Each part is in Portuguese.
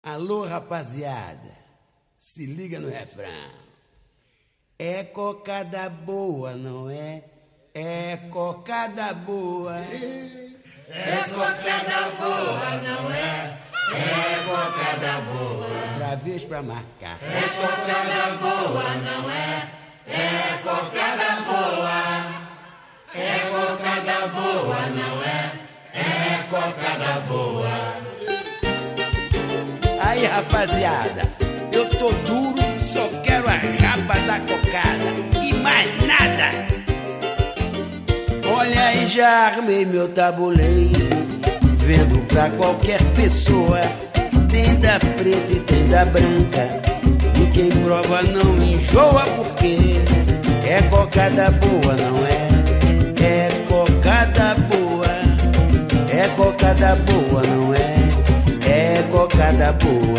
Alô, rapaziada, se liga no refrão. É cocada boa, não é? É cocada boa. É cocada boa, não é? É cocada boa. Outra vez pra marcar. É cocada boa, não é? É cocada boa. É cocada boa, não é? É cocada boa. Aí, rapaziada, eu tô duro, só quero a rapa da cocada e mais nada. Olha aí, já armei meu tabuleiro, vendo pra qualquer pessoa. Tem da preta e tem da branca, e quem prova não enjoa, porque é cocada boa, não é? É cocada boa, é cocada boa, não é? É cocada boa.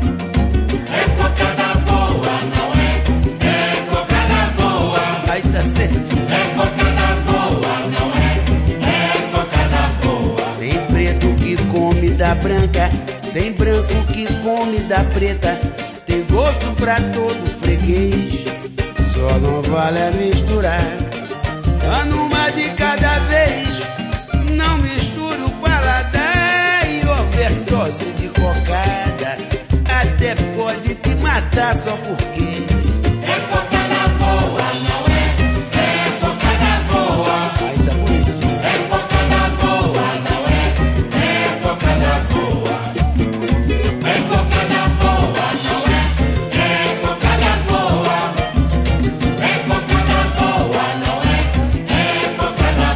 É cocada boa, não é? É cocada boa. Aí tá certinho. É cocada boa, não é? É cocada boa. Tem preto que come da branca, tem branco que come da preta. Tem gosto pra todo freguês, só não vale a misturar. Tá numa de cada vez, não misture o paladar. E overdose de cocada até pode te matar só porque É cocada boa, não é? É cocada boa. aí tá bonitinho. É cocada boa, não é? É cocada boa. É cocada boa, não é? É cocada boa. É cocada boa, não é? É cocada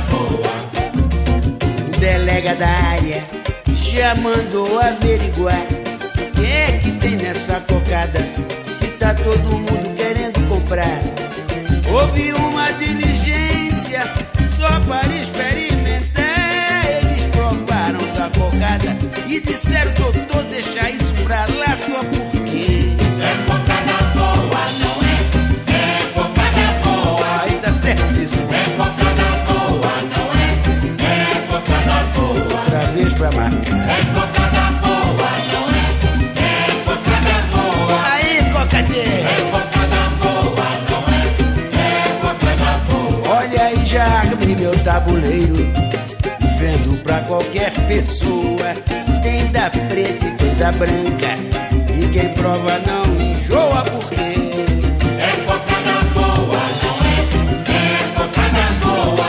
boa. O delega da área já mandou averiguar o que é que tem nessa cocada que tá todo mundo querendo comprar. Houve uma diligência só para experimentar. Eles provaram da cocada e disseram: doutor, deixa isso pra lá só porque É cocada boa, não é? É cocada boa. aí tá certíssimo. É cocada boa, não é? É cocada boa. Outra vez pra marcar. É cocada boa, não é? É cocada boa. Aí, cocadeira, É cocada boa, não é? É cocada boa. olha aí, já armei meu tabuleiro, vendo pra qualquer pessoa. Tem da preta e tem da branca, e quem prova não enjoa, porque É cocada boa, não é? É cocada boa.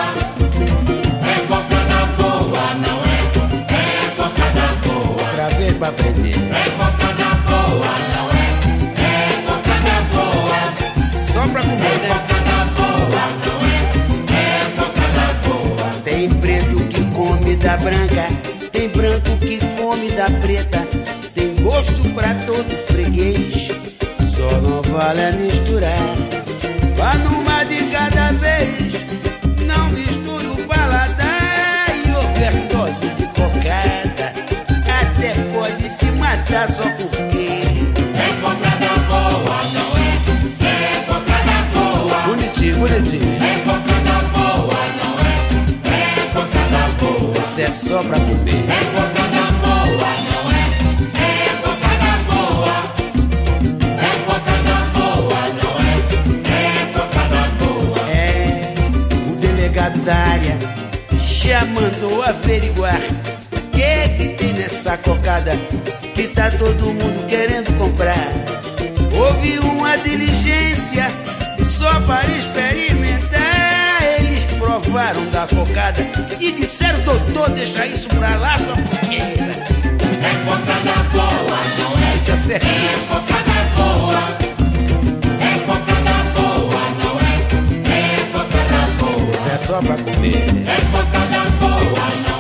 É cocada boa, não é? É cocada boa. outra vez pra aprender. É cocada boa, não é? É cocada boa. Só pra comer, né? Cocada boa, não é? É cocada boa. Tem preto que come da branca, tem branco que come da preta. Tem gosto pra todo freguês, só não vale a misturar. Vá numa de cada vez, não misture o paladar. E overdose de cocada até pode te matar só porque É cocada boa, não é? É cocada boa. bonitinho, bonitinho. É cocada boa, não é? É cocada boa. Isso é só pra comer. É cocada boa, não é? É cocada boa. É cocada boa, não é? É cocada boa. É, o delegado da área já mandou averiguar o que tem nessa cocada que tá todo mundo querendo comprar. Houve uma diligência só para experimentar. Eles provaram da cocada e disseram: doutor, deixa isso pra lá só porque É cocada boa, não é? tá certo. É cocada boa. É cocada boa, não é? É cocada boa. Isso é só pra comer. É cocada boa, não